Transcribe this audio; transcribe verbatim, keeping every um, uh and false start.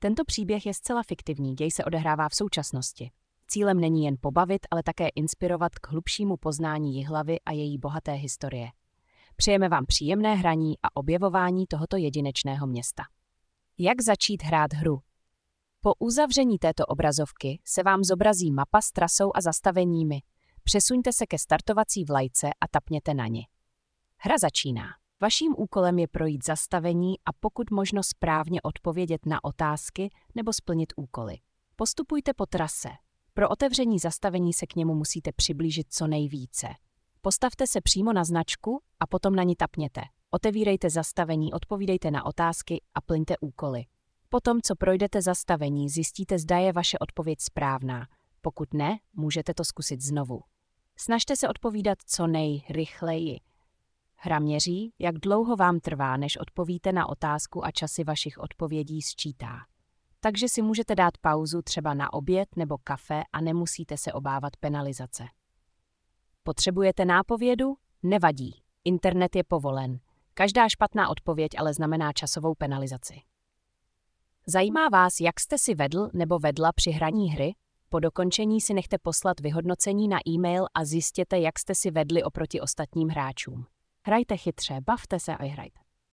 Tento příběh je zcela fiktivní, děj se odehrává v současnosti. Cílem není jen pobavit, ale také inspirovat k hlubšímu poznání Jihlavy a její bohaté historie. Přejeme vám příjemné hraní a objevování tohoto jedinečného města. Jak začít hrát hru? Po uzavření této obrazovky se vám zobrazí mapa s trasou a zastaveními. Přesuňte se ke startovací vlajce a tapněte na ni. Hra začíná. Vaším úkolem je projít zastavení a pokud možno správně odpovědět na otázky nebo splnit úkoly. Postupujte po trase. Pro otevření zastavení se k němu musíte přiblížit co nejvíce. Postavte se přímo na značku a potom na ni tapněte. Otevírejte zastavení, odpovídejte na otázky a plňte úkoly. Potom, co projdete zastavení, zjistíte, zda je vaše odpověď správná. Pokud ne, můžete to zkusit znovu. Snažte se odpovídat co nejrychleji. Hra měří, jak dlouho vám trvá, než odpovíte na otázku a časy vašich odpovědí sčítá. Takže si můžete dát pauzu třeba na oběd nebo kafe a nemusíte se obávat penalizace. Potřebujete nápovědu? Nevadí. Internet je povolen. Každá špatná odpověď ale znamená časovou penalizaci. Zajímá vás, jak jste si vedl nebo vedla při hraní hry? Po dokončení si nechte poslat vyhodnocení na e-mail a zjistěte, jak jste si vedli oproti ostatním hráčům. Hrajte chytře, bavte se a hrajte.